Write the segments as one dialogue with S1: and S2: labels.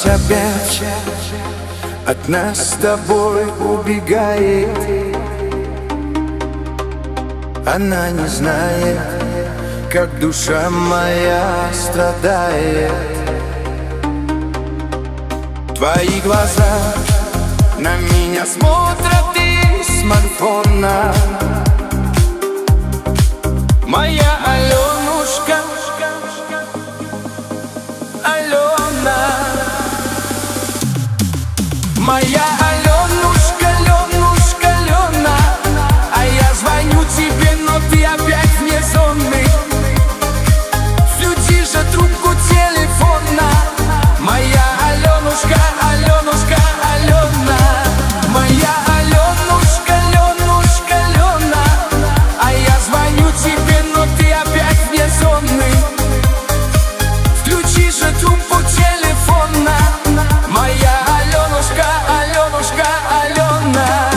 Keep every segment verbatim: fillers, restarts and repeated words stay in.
S1: Память опять от нас с тобой убегает. Она не знает, как душа моя страдает. Твои глаза на меня смотрят из смартфона. Моя Аленушка, Алена. Моя Аленушка, Аленушка, Алена. А я звоню тебе, но ты опять вне зоны. Включи же трубку телефона. Моя Аленушка, Аленушка, Алена. Моя Аленушка, Аленушка, Алена. А я звоню тебе, но ты опять вне зоны. Включи же трубку телефона. Моя Аленушка, Аленушка, Алена.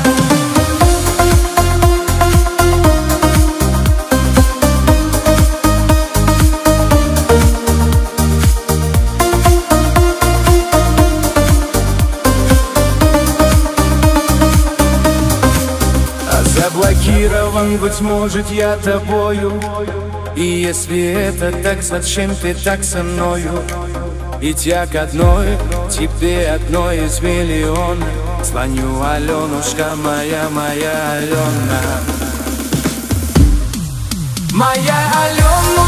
S1: Заблокирован, быть может, я тобою. И если это так, зачем ты так со мною? Ведь я к одной, тебе одной из миллиона. Звоню, Аленушка моя, моя Алена. Моя Алена.